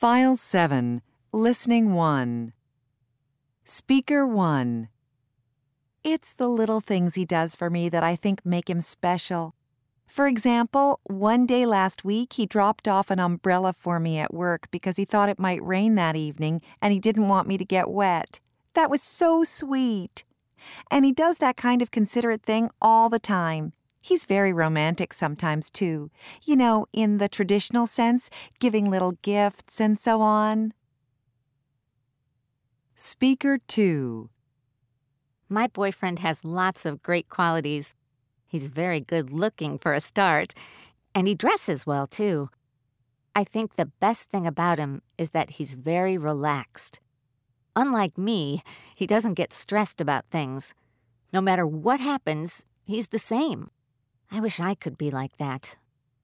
File 7, Listening 1. Speaker 1. It's the little things he does for me that I think make him special. For example, one day last week he dropped off an umbrella for me at work because he thought it might rain that evening and he didn't want me to get wet. That was so sweet. And he does that kind of considerate thing all the time. He's very romantic sometimes, too. You know, in the traditional sense, giving little gifts and so on. Speaker 2. My boyfriend has lots of great qualities. He's very good-looking for a start, and he dresses well, too. I think the best thing about him is that he's very relaxed. Unlike me, he doesn't get stressed about things. No matter what happens, he's the same. I wish I could be like that.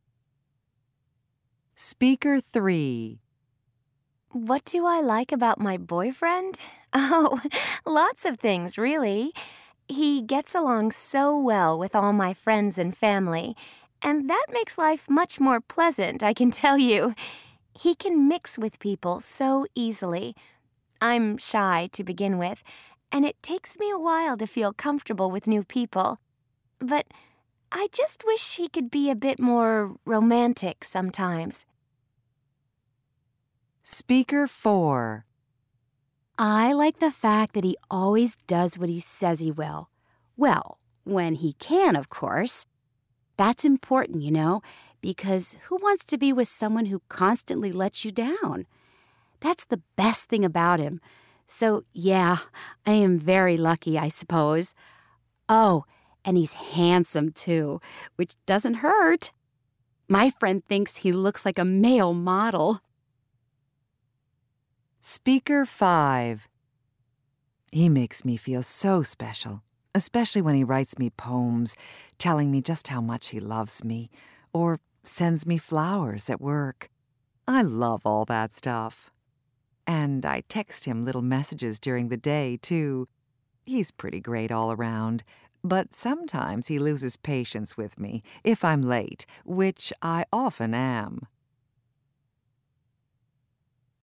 Speaker 3. What do I like about my boyfriend? Oh, lots of things, really. He gets along so well with all my friends and family, and that makes life much more pleasant, I can tell you. He can mix with people so easily. I'm shy to begin with, and it takes me a while to feel comfortable with new people. But I just wish he could be a bit more romantic sometimes. Speaker 4. I like the fact that he always does what he says he will. Well, when he can, of course. That's important, you know, because who wants to be with someone who constantly lets you down? That's the best thing about him. So, yeah, I am very lucky, I suppose. Oh, and he's handsome, too, which doesn't hurt. My friend thinks he looks like a male model. Speaker 5. He makes me feel so special, especially when he writes me poems telling me just how much he loves me, or sends me flowers at work. I love all that stuff. And I text him little messages during the day, too. He's pretty great all around, but sometimes he loses patience with me if I'm late, which I often am.